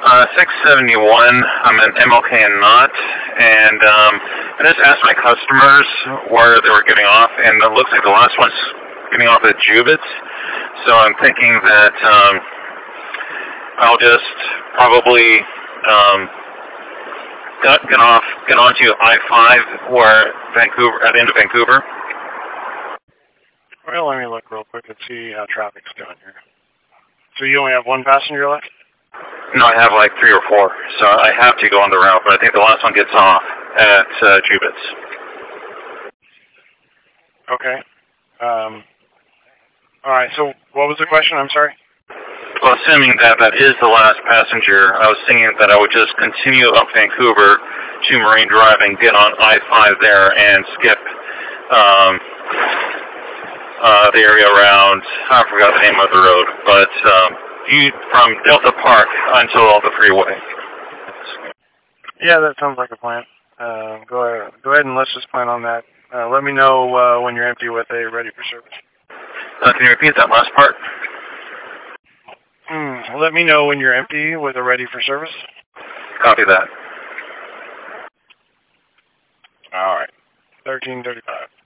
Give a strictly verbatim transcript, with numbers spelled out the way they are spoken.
Uh, six seventy-one, I'm in M L K and Knott, and um, I just asked my customers where they were getting off, and it looks like the last one's getting off at Jubitz, so I'm thinking that um, I'll just probably um, get, get off, get onto I five or Vancouver, at the end of Vancouver. Well, let me look real quick and see how traffic's going here. So you only have one passenger left? No, I have like three or four, so I have to go on the route, but I think the last one gets off at uh, Jubitz. Okay. Um, all right, so what was the question? I'm sorry? Well, assuming that that is the last passenger, I was thinking that I would just continue up Vancouver to Marine Drive and get on I five there and skip um, uh, the area around, I forgot the name of the road, but um, you, from Delta Park until the freeway. Yeah, that sounds like a plan. Uh, go ahead, go ahead and let's just plan on that. Uh, let me know uh, when you're empty with a ready for service. Uh, can you repeat that last part? Mm, let me know when you're empty with a ready for service. Copy that. All right. thirteen thirty-five.